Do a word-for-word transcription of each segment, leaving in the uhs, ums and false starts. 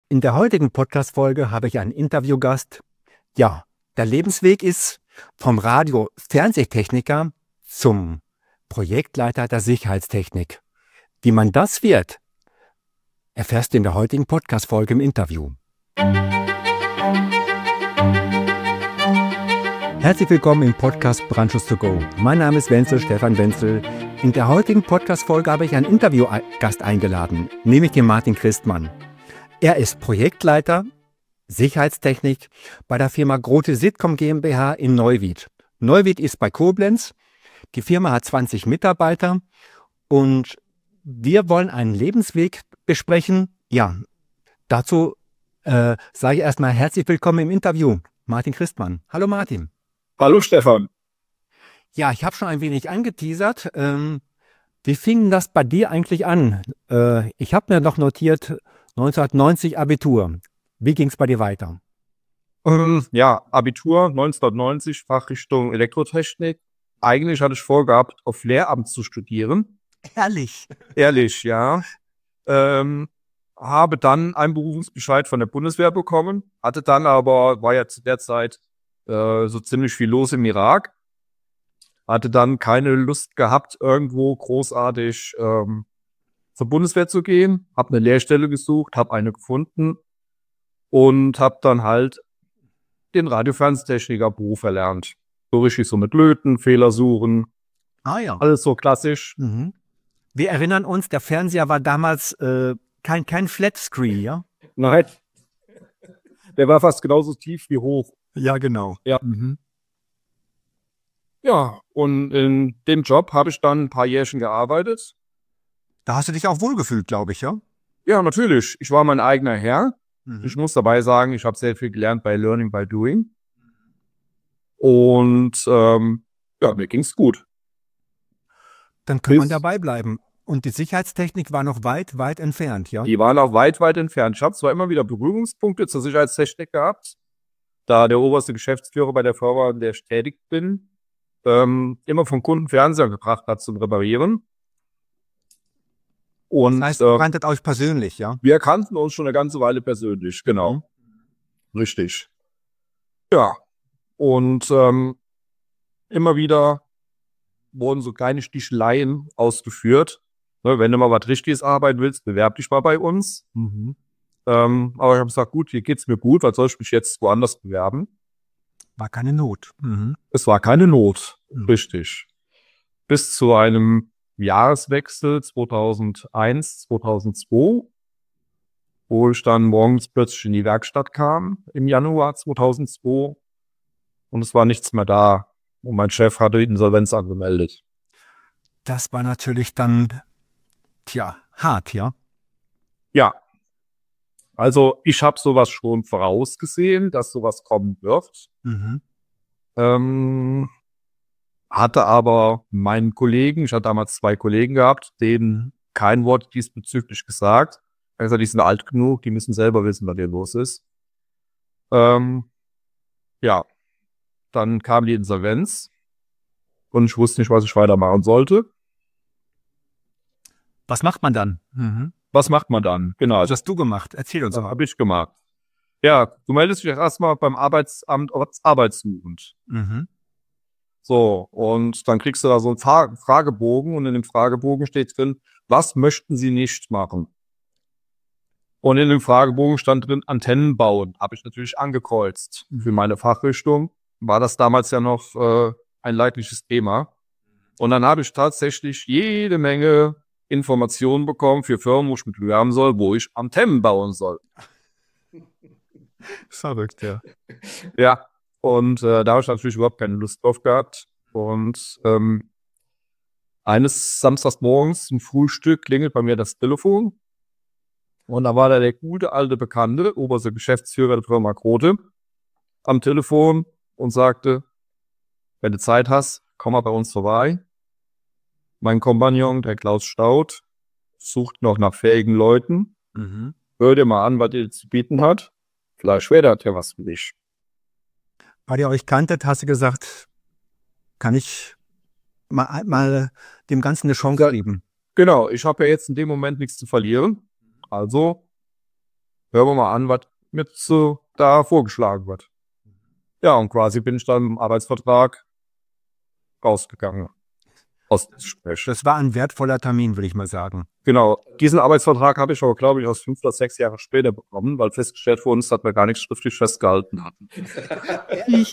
In der heutigen Podcast-Folge habe ich einen Interviewgast. Ja, der Lebensweg ist vom Radio-Fernsehtechniker zum Projektleiter der Sicherheitstechnik. Wie man das wird, erfährst du in der heutigen Podcast-Folge im Interview. Herzlich willkommen im Podcast Brandschutz to go. Mein Name ist Wenzel, Stefan Wenzel. In der heutigen Podcast-Folge habe ich einen Interviewgast eingeladen, nämlich den Martin Christmann. Er ist Projektleiter Sicherheitstechnik bei der Firma Grote Sitcom GmbH in Neuwied. Neuwied ist bei Koblenz. Die Firma hat zwanzig Mitarbeiter und wir wollen einen Lebensweg besprechen. Ja, dazu äh, sage ich erstmal herzlich willkommen im Interview, Martin Christmann. Hallo Martin. Hallo Stefan. Ja, ich habe schon ein wenig angeteasert. Ähm, wie fing das bei dir eigentlich an? Äh, ich habe mir noch notiert, neunzehnhundertneunzig Abitur. Wie ging es bei dir weiter? Ähm, ja, Abitur neunzehnhundertneunzig, Fachrichtung Elektrotechnik. Eigentlich hatte ich vorgehabt, auf Lehramt zu studieren. Ehrlich? Ehrlich, ja. Ähm, habe dann einen Berufungsbescheid von der Bundeswehr bekommen, hatte dann aber, war ja zu der Zeit äh, so ziemlich viel los im Irak, hatte dann keine Lust gehabt, irgendwo großartig ähm, zur Bundeswehr zu gehen, habe eine Lehrstelle gesucht, habe eine gefunden und habe dann halt den Radiofernsehtechniker-Beruf erlernt. So richtig so mit Löten, Fehler suchen, Ah ja. alles so klassisch. Mhm. Wir erinnern uns, der Fernseher war damals äh, kein, kein Flatscreen, ja? Nein, der war fast genauso tief wie hoch. Ja, genau. Ja. Mhm. Ja, und in dem Job habe ich dann ein paar Jährchen gearbeitet. Da hast du dich auch wohlgefühlt, glaube ich, ja? Ja, natürlich. Ich war mein eigener Herr. Mhm. Ich muss dabei sagen, ich habe sehr viel gelernt bei Learning by Doing. Und ähm, ja, mir ging's gut. Dann kann man Bis- dabei bleiben. Und die Sicherheitstechnik war noch weit, weit entfernt, ja? Die waren auch weit, weit entfernt. Ich habe zwar immer wieder Berührungspunkte zur Sicherheitstechnik gehabt, da der oberste Geschäftsführer bei der Firma, in der ich tätig bin, ähm, immer vom Kunden Fernseher gebracht hat zum Reparieren. Und Das heißt, äh, ihr kanntet euch persönlich, ja? wir kannten uns schon eine ganze Weile persönlich, genau. Mhm. Richtig. Ja. Und ähm, immer wieder wurden so kleine Sticheleien ausgeführt. Ne, wenn du mal was Richtiges arbeiten willst, bewerb dich mal bei uns. Mhm. Ähm, aber ich habe gesagt, gut, hier geht's mir gut, was soll ich mich jetzt woanders bewerben? War keine Not. Mhm. Es war keine Not, Mhm. richtig. Bis zu einem Jahreswechsel zweitausendeins, zweitausendzwei, wo ich dann morgens plötzlich in die Werkstatt kam, im Januar zweitausendzwei, und es war nichts mehr da. Und mein Chef hatte Insolvenz angemeldet. Das war natürlich dann, tja, hart, ja? Ja, also ich habe sowas schon vorausgesehen, dass sowas kommen wird. Mhm. Ähm, hatte aber meinen Kollegen, ich hatte damals zwei Kollegen gehabt, denen kein Wort diesbezüglich gesagt. Also die sind alt genug, die müssen selber wissen, was hier los ist. Ähm, ja, dann kam die Insolvenz und ich wusste nicht, was ich weitermachen sollte. Was macht man dann? Mhm. Was macht man dann? Genau, Was hast du gemacht? Erzähl uns das mal. habe ich gemacht. Ja, du meldest dich erstmal beim Arbeitsamt als arbeitssuchend. Mhm. So, und dann kriegst du da so einen Fra- Fragebogen und in dem Fragebogen steht drin, was möchten Sie nicht machen? Und in dem Fragebogen stand drin, Antennen bauen. Habe ich natürlich angekreuzt. Für meine Fachrichtung war das damals ja noch äh, ein leidliches Thema. Und dann habe ich tatsächlich jede Menge Informationen bekommen für Firmen, wo ich mich bewerben soll, wo ich Antennen bauen soll. Verrückt, ja. Ja, und äh, da habe ich natürlich überhaupt keine Lust drauf gehabt. Und ähm, eines Samstagsmorgens zum Frühstück klingelt bei mir das Telefon. Und da war da der gute alte Bekannte, oberste Geschäftsführer der Firma Grote, am Telefon und sagte, wenn du Zeit hast, komm mal bei uns vorbei. Mein Kompagnon, der Klaus Staud, sucht noch nach fähigen Leuten. Mhm. Hör dir mal an, was ihr zu bieten hat. Vielleicht wäre das ja was für dich. Weil ihr euch kanntet, hast du gesagt, kann ich mal, mal dem Ganzen eine Chance geben. Genau, ich habe ja jetzt in dem Moment nichts zu verlieren. Also hören wir mal an, was mir so da vorgeschlagen wird. Ja, und quasi bin ich dann im Arbeitsvertrag rausgegangen aus dem Gespräch. Das war ein wertvoller Termin, würde ich mal sagen. Genau, diesen Arbeitsvertrag habe ich aber, glaube ich, aus fünf oder sechs Jahre später bekommen, weil festgestellt wurde, dass wir gar nichts schriftlich festgehalten hatten. Ehrlich?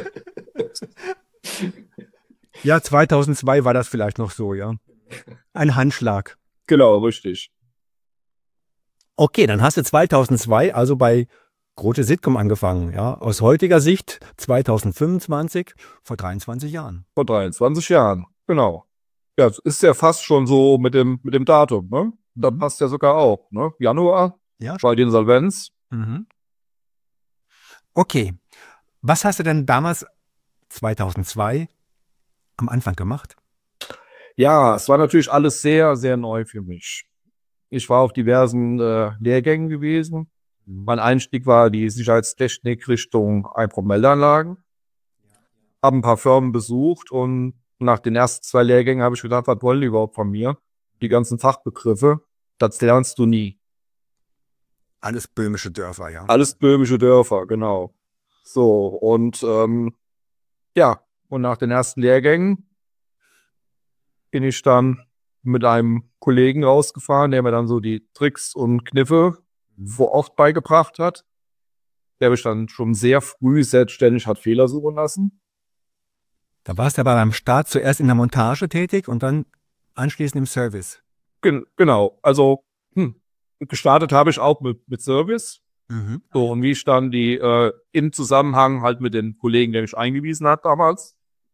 Ja, zweitausendzwei war das vielleicht noch so, ja. Ein Handschlag. Genau, richtig. Okay, dann hast du zweitausendzwei also bei Grote Sitcom angefangen, ja. Aus heutiger Sicht zweitausendfünfundzwanzig, vor dreiundzwanzig Jahren. Vor dreiundzwanzig Jahren, genau. Ja, das ist ja fast schon so mit dem, mit dem Datum, ne? Da Mhm. passt ja sogar auch, ne? Januar, Ja. bei der Insolvenz. Mhm. Okay, was hast du denn damals zweitausendzwei am Anfang gemacht? Ja, es war natürlich alles sehr, sehr neu für mich. Ich war auf diversen äh, Lehrgängen gewesen. Mein Einstieg war die Sicherheitstechnik Richtung Einpromilleanlagen. Habe ein paar Firmen besucht und nach den ersten zwei Lehrgängen habe ich gedacht, was wollen die überhaupt von mir? Die ganzen Fachbegriffe, das lernst du nie. Alles böhmische Dörfer, ja. Alles böhmische Dörfer, genau. So, und ähm, ja, und nach den ersten Lehrgängen bin ich dann mit einem Kollegen rausgefahren, der mir dann so die Tricks und Kniffe vor Ort beigebracht hat. Der mich dann schon sehr früh selbstständig hat Fehler suchen lassen. Da warst du aber beim Start zuerst in der Montage tätig und dann anschließend im Service. Gen genau, also hm, gestartet habe ich auch mit, mit Service. Mhm. So, und wie ich dann die äh, im Zusammenhang halt mit den Kollegen, der mich eingewiesen hat damals.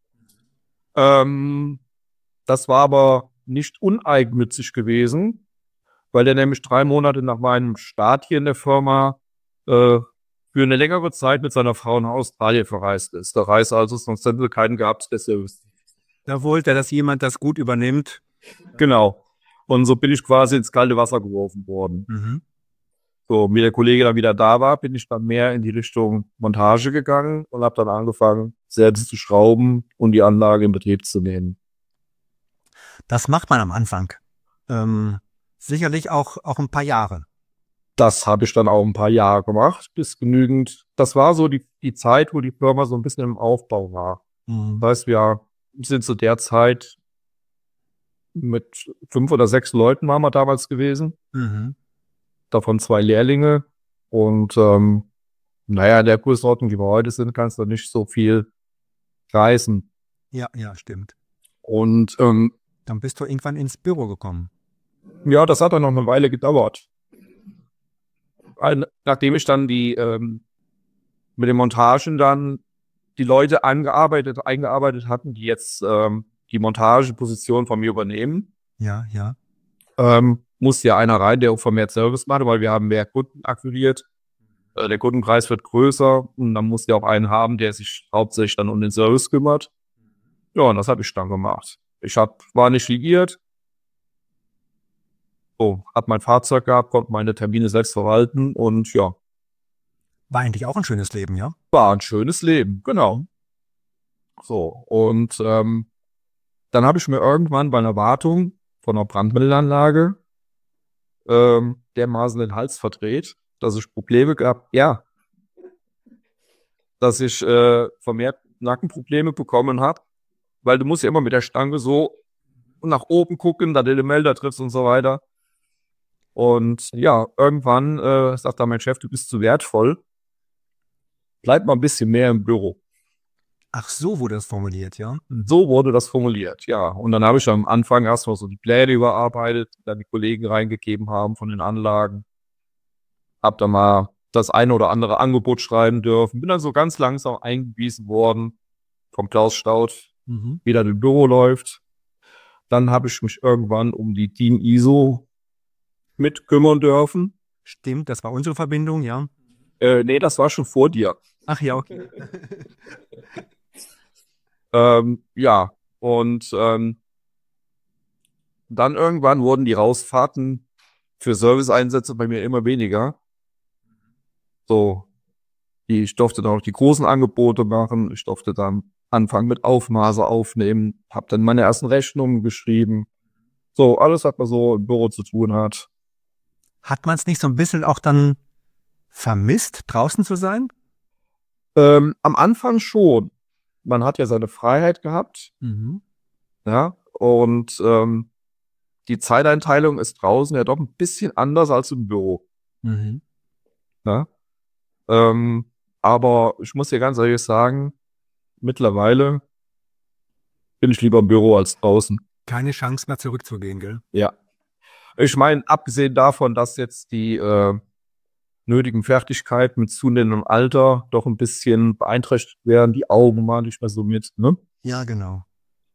Ähm, das war aber nicht uneigennützig gewesen, weil der nämlich drei Monate nach meinem Start hier in der Firma äh, für eine längere Zeit mit seiner Frau nach Australien verreist ist. Da reist also, sonst hätte keinen gehabt, der Service. Da wollte er, dass jemand das gut übernimmt. Genau. Und so bin ich quasi ins kalte Wasser geworfen worden. Mhm. So, wie der Kollege dann wieder da war, bin ich dann mehr in die Richtung Montage gegangen und habe dann angefangen, selbst zu schrauben und die Anlage in Betrieb zu nehmen. Das macht man am Anfang. Ähm, sicherlich auch, auch ein paar Jahre. Das habe ich dann auch ein paar Jahre gemacht, bis genügend. Das war so die, die Zeit, wo die Firma so ein bisschen im Aufbau war. Mhm. Das heißt, wir sind zu der Zeit mit fünf oder sechs Leuten waren wir damals gewesen. Mhm. Davon zwei Lehrlinge. Und ähm, naja, in der Größenordnung, die wir heute sind, kannst du nicht so viel reisen. Ja, ja, stimmt. Und ähm, Dann bist du irgendwann ins Büro gekommen. ja, das hat dann noch eine Weile gedauert. Ein, nachdem ich dann die ähm, mit den Montagen dann die Leute angearbeitet, eingearbeitet hatten, die jetzt ähm, die Montageposition von mir übernehmen, Ja, ja. ähm, musste ja einer rein, der auch vermehrt Service macht, weil wir haben mehr Kunden akquiriert. Äh, der Kundenpreis wird größer und dann musste ja auch einen haben, der sich hauptsächlich dann um den Service kümmert. Ja, und das habe ich dann gemacht. Ich hab, war nicht liiert. So, hab mein Fahrzeug gehabt, konnte meine Termine selbst verwalten und ja, War eigentlich auch ein schönes Leben, ja? war ein schönes Leben, genau. So, und ähm, dann habe ich mir irgendwann bei einer Wartung von einer Brandmittelanlage ähm, dermaßen den Hals verdreht, dass ich Probleme gehabt, ja, dass ich äh, vermehrt Nackenprobleme bekommen habe, weil du musst ja immer mit der Stange so nach oben gucken, da du den Melder triffst und so weiter. Und ja, irgendwann äh, sagt dann mein Chef, du bist zu wertvoll, bleib mal ein bisschen mehr im Büro. Ach, so wurde das formuliert, ja? So wurde das formuliert, ja. Und dann habe ich am Anfang erstmal so die Pläne überarbeitet, dann die Kollegen reingegeben haben von den Anlagen. Hab dann mal das eine oder andere Angebot schreiben dürfen. Bin dann so ganz langsam eingewiesen worden vom Klaus Staud, Mhm. wie das im Büro läuft. Dann habe ich mich irgendwann um die DIN I S O mit kümmern dürfen. Stimmt, das war unsere Verbindung, ja? Äh, nee, das war schon vor dir. Ach ja, okay. Ähm, ja, und ähm, dann irgendwann wurden die Rausfahrten für Serviceeinsätze bei mir immer weniger. So, die, ich durfte dann auch die großen Angebote machen. Ich durfte dann anfangen mit Aufmaße aufnehmen. Habe dann meine ersten Rechnungen geschrieben. So, alles, was man so im Büro zu tun hat. Hat man es nicht so ein bisschen auch dann vermisst, draußen zu sein? Ähm, am Anfang schon. Man hat ja seine Freiheit gehabt, Mhm. ja, und ähm, die Zeiteinteilung ist draußen ja doch ein bisschen anders als im Büro. Mhm. Ja? Ähm, aber ich muss dir ganz ehrlich sagen, mittlerweile bin ich lieber im Büro als draußen. Keine Chance mehr zurückzugehen, gell? Ja. Ich meine, abgesehen davon, dass jetzt die äh, nötigen Fertigkeiten mit zunehmendem Alter doch ein bisschen beeinträchtigt werden, die Augen mal nicht mehr so mit, ne? Ja, genau.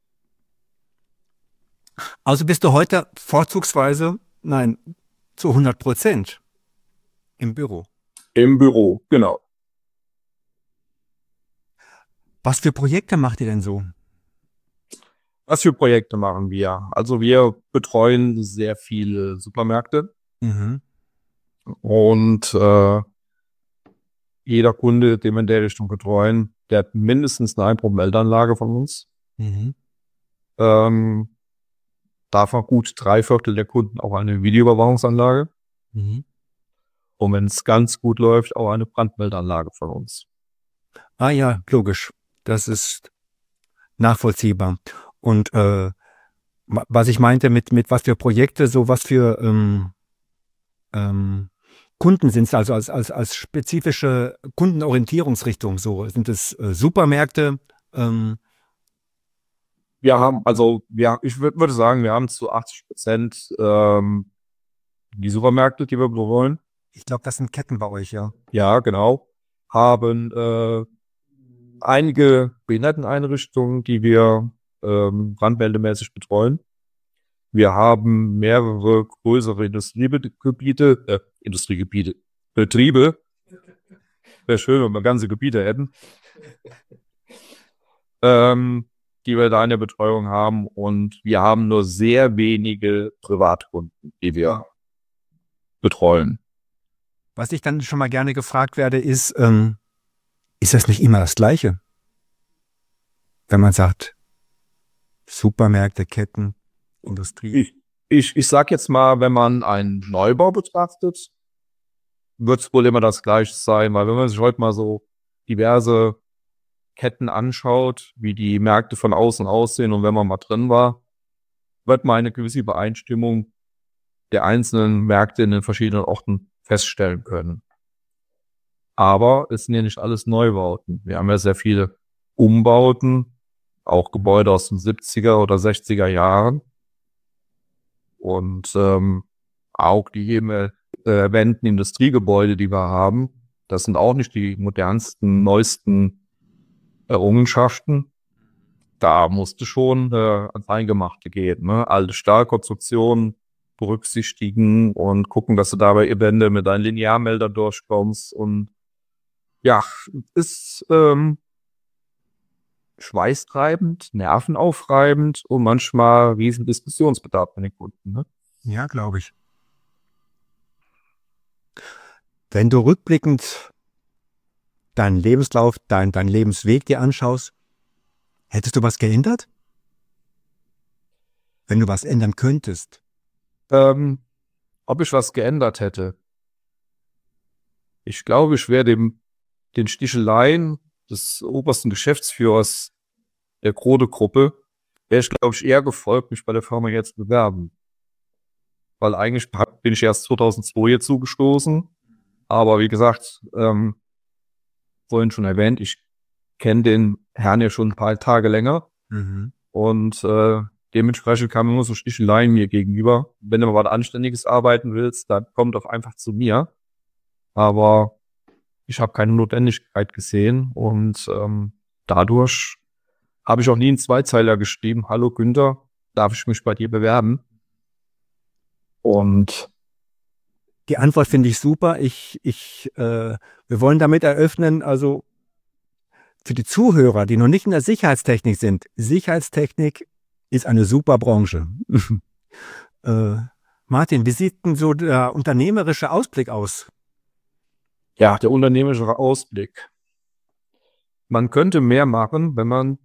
Also bist du heute vorzugsweise, nein, zu hundert Prozent im Büro. Im Büro, genau. Was für Projekte macht ihr denn so? Was für Projekte machen wir? Also wir betreuen sehr viele Supermärkte Mhm. und äh, jeder Kunde, den wir in der Richtung betreuen, der hat mindestens eine Einprobenmeldeanlage von uns. Mhm. Ähm, davon gut drei Viertel der Kunden auch eine Videoüberwachungsanlage. Mhm. Und wenn es ganz gut läuft, auch eine Brandmeldeanlage von uns. Ah ja, logisch. Das ist nachvollziehbar. Und äh, wa- was ich meinte mit, mit was für Projekte, so was für ähm, ähm, Kunden sind es, also als, als, als spezifische Kundenorientierungsrichtung so. Sind es äh, Supermärkte? Ähm, Wir haben, also wir, ich würd, würde sagen, wir haben zu achtzig Prozent ähm, die Supermärkte, die wir betreuen. ich glaube, das sind Ketten bei euch, ja. Ja, genau. Haben äh, einige Behinderteneinrichtungen, die wir ähm, brandmeldemäßig betreuen. Wir haben mehrere größere Industriegebiete, äh, Industriegebiete, Betriebe. Wäre schön, wenn wir ganze Gebiete hätten. Ähm, die wir da in der Betreuung haben. Und wir haben nur sehr wenige Privatkunden, die wir betreuen. Was ich dann schon mal gerne gefragt werde, ist, ähm, ist das nicht immer das Gleiche? Wenn man sagt, Supermärkte, Ketten, Industrie. Ich, ich, ich sag jetzt mal, wenn man einen Neubau betrachtet, wird es wohl immer das Gleiche sein, weil wenn man sich heute mal so diverse Ketten anschaut, wie die Märkte von außen aussehen und wenn man mal drin war, wird man eine gewisse Übereinstimmung der einzelnen Märkte in den verschiedenen Orten feststellen können. Aber es sind ja nicht alles Neubauten. Wir haben ja sehr viele Umbauten, auch Gebäude aus den siebziger oder sechziger Jahren. Und ähm, auch die eben äh, erwähnten Industriegebäude, die wir haben, das sind auch nicht die modernsten, neuesten Errungenschaften. Da musste schon äh, ans Eingemachte gehen, ne? Alte Stahlkonstruktionen berücksichtigen und gucken, dass du dabei Wände mit deinen Linearmelder durchkommst. Und ja, ist ähm, schweißtreibend, nervenaufreibend und manchmal riesen Diskussionsbedarf bei den Kunden. Ne? Ja, glaube ich. Wenn du rückblickend deinen Lebenslauf, dein, deinen Lebensweg dir anschaust, hättest du was geändert? Wenn du was ändern könntest. Ähm, ob ich was geändert hätte? Ich glaube, ich wäre dem den Sticheleien des obersten Geschäftsführers der Grode-Gruppe, wäre ich, glaube ich, eher gefolgt, mich bei der Firma jetzt zu bewerben. Weil eigentlich hab- bin ich erst zweitausendzwei hier zugestoßen. Aber wie gesagt, ähm, vorhin schon erwähnt, ich kenne den Herrn ja schon ein paar Tage länger. Mhm. Und äh, dementsprechend kam immer so Sticheleien mir gegenüber. Wenn du mal was Anständiges arbeiten willst, dann komm doch einfach zu mir. Aber ich habe keine Notwendigkeit gesehen und ähm, dadurch habe ich auch nie einen Zweizeiler geschrieben. Hallo Günther, darf ich mich bei dir bewerben? Und Die Antwort finde ich super. Ich, ich, äh, wir wollen damit eröffnen, also für die Zuhörer, die noch nicht in der Sicherheitstechnik sind, Sicherheitstechnik ist eine super Branche. äh, Martin, wie sieht denn so der unternehmerische Ausblick aus? ja, der unternehmerische Ausblick. Man könnte mehr machen, wenn man,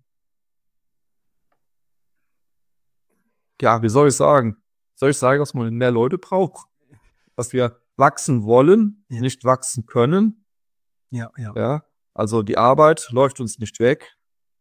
ja, wie soll ich sagen? Soll ich sagen, dass man mehr Leute braucht? Dass wir wachsen wollen, Ja. nicht wachsen können. Ja, ja. Ja, also die Arbeit läuft uns nicht weg.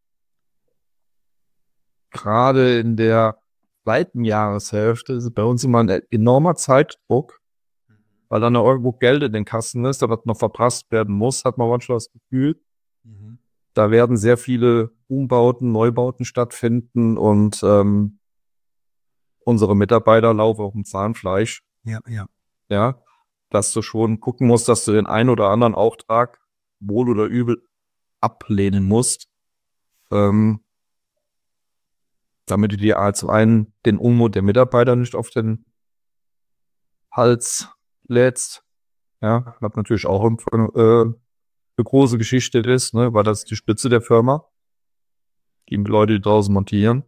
Gerade in der zweiten Jahreshälfte ist bei uns immer ein enormer Zeitdruck, weil dann noch irgendwo Geld in den Kassen ist, da was noch verprasst werden muss, hat man manchmal das Gefühl. Mhm. Da werden sehr viele Umbauten, Neubauten stattfinden und ähm, unsere Mitarbeiter laufen auf dem Zahnfleisch. Ja, ja. Ja, dass du schon gucken musst, dass du den einen oder anderen Auftrag wohl oder übel ablehnen musst, ähm, damit du dir zum einen den Unmut der Mitarbeiter nicht auf den Hals lädst. Ja, was natürlich auch eine, äh, eine große Geschichte ist, ne, weil das ist die Spitze der Firma. Die Leute, die draußen montieren.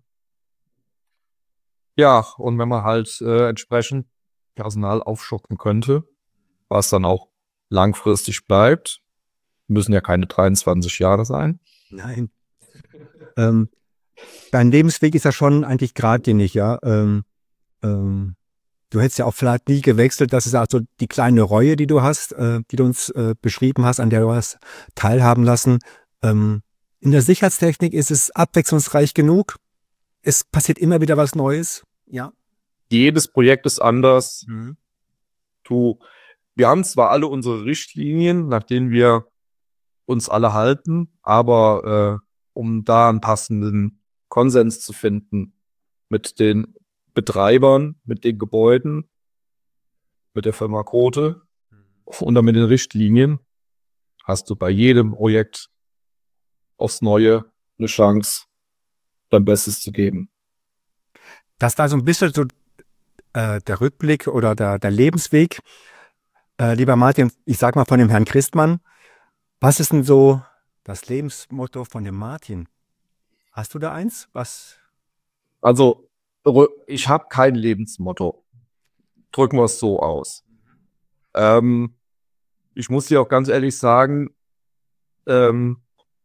Ja, und wenn man halt äh, entsprechend Personal aufstocken könnte, was dann auch langfristig bleibt, müssen ja keine dreiundzwanzig Jahre sein. Nein. ähm, dein Lebensweg ist ja schon eigentlich geradlinig, ja. Ähm, ähm, du hättest ja auch vielleicht nie gewechselt. Das ist also die kleine Reue, die du hast, äh, die du uns äh, beschrieben hast, an der du hast teilhaben lassen. Ähm, in der Sicherheitstechnik ist es abwechslungsreich genug. Es passiert immer wieder was Neues. Ja. Jedes Projekt ist anders. Mhm. Du, wir haben zwar alle unsere Richtlinien, nach denen wir uns alle halten, aber äh, um da einen passenden Konsens zu finden mit den Betreibern, mit den Gebäuden, mit der Firma Grote und dann mit den Richtlinien, hast du bei jedem Projekt aufs Neue eine Chance, dein Bestes zu geben. Das war so ein bisschen so äh, der Rückblick oder der, der Lebensweg. Äh, lieber Martin, ich sag mal von dem Herrn Christmann, was ist denn so das Lebensmotto von dem Martin? Hast du da eins? Was? Also, ich habe kein Lebensmotto. Drücken wir es so aus. Ähm, ich muss dir auch ganz ehrlich sagen, ähm,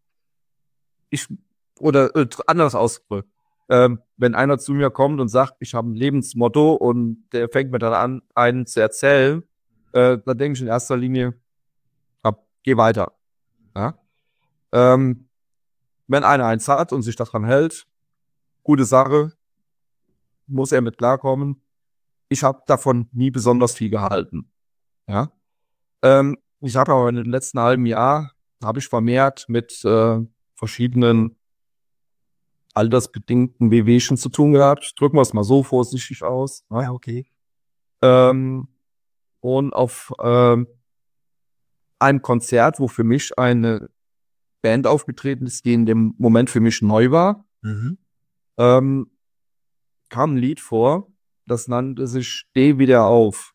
ich, oder äh, anders ausgedrückt, ähm, wenn einer zu mir kommt und sagt, ich habe ein Lebensmotto und der fängt mir dann an, einen zu erzählen, äh, dann denke ich in erster Linie, ab, geh weiter. Ja? Ähm, wenn einer eins hat und sich daran hält, gute Sache, muss er mit klarkommen. Ich habe davon nie besonders viel gehalten. Ja? Ähm, ich habe aber in den letzten halben Jahr, habe ich vermehrt mit äh, verschiedenen altersbedingten Wehwehchen zu tun gehabt. Drücken wir es mal so vorsichtig aus. Ne? Ja, okay. Ähm, und auf ähm, einem Konzert, wo für mich eine Band aufgetreten ist, die in dem Moment für mich neu war, Mhm. ähm, kam ein Lied vor, das nannte sich Steh wieder auf.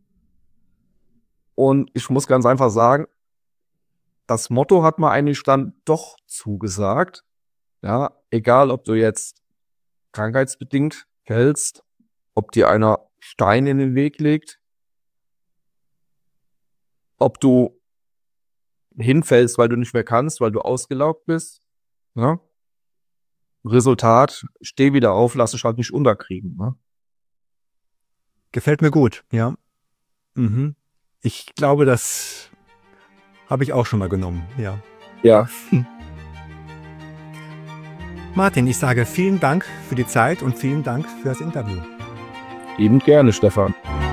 Und ich muss ganz einfach sagen, das Motto hat mir eigentlich dann doch zugesagt. Ja, egal ob du jetzt krankheitsbedingt fällst, ob dir einer Stein in den Weg legt, ob du hinfällst, weil du nicht mehr kannst, weil du ausgelaugt bist. Ne? Resultat, steh wieder auf, lass dich halt nicht unterkriegen. Ne? Gefällt mir gut, ja. Mhm. Ich glaube, das habe ich auch schon mal genommen, ja. Ja. Martin, ich sage vielen Dank für die Zeit und vielen Dank für das Interview. Eben gerne, Stefan.